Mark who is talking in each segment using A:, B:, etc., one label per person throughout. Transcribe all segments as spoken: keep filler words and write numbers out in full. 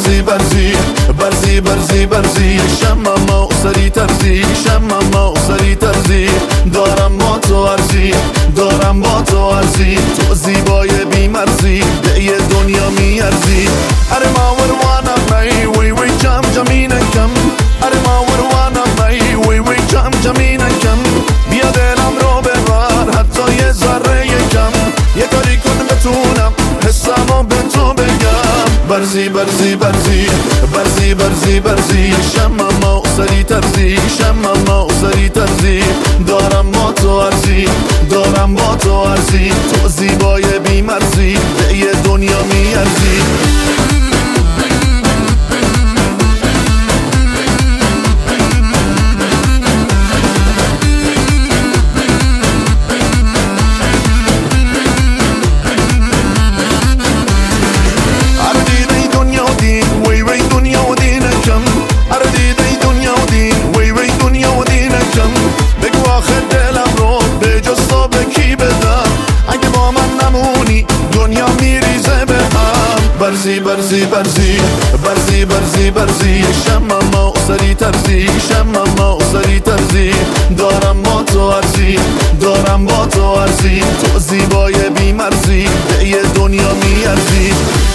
A: برزی برزی برزی برزی برزی شمم و سری ترزی شمم و سری ترزی دارم با تو عرضی دارم با تو عرضی تو زیبای بیمرزی به یه دنیا میارزی اره ما وروانم ای وی وی جم جمینکم اره ما وروانم ای وی وی جم جمینکم بیا دلم رو ببر حتی یه ذره یکم یه کاری کن بتونم حسمو به تو بگم برزی برزی برزی برزی برزی برزی شمم و سری ترزی شمم و سری ترزی دارم با تو عرضی دارم با تو عرضی تو زیبای بیمرزی به یه دنیا میارزی برزی برزی برزی برزی برزی برزی شمم و سری ترزی شمم و سری ترزی دارم با تو عرضی دارم با تو عرضی تو زیبای بیمرزی به یه دنیا میارزی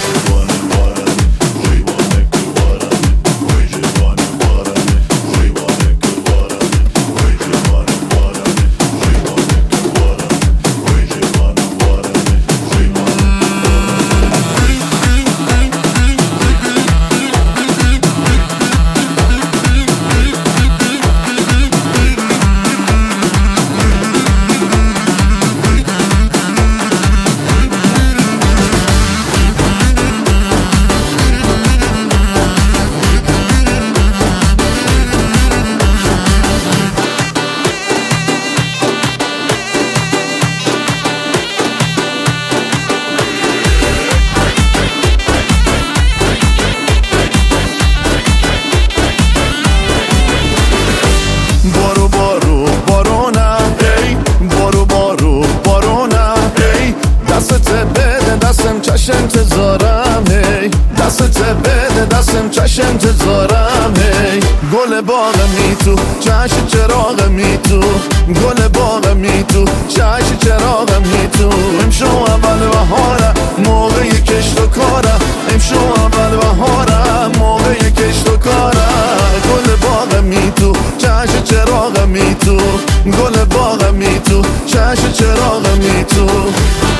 A: چش انتظارم هی دستت بده دستم چش انتظارم هی گل باغمی تو چش چراغمی تو گل باغمی تو چش چراغمی تو امشو اول بهارم موقع کشت و کارم امشو اول بهارم موقع کشت و کارم گل باغمی تو چش چراغمی تو گل باغمی تو چش چراغمی تو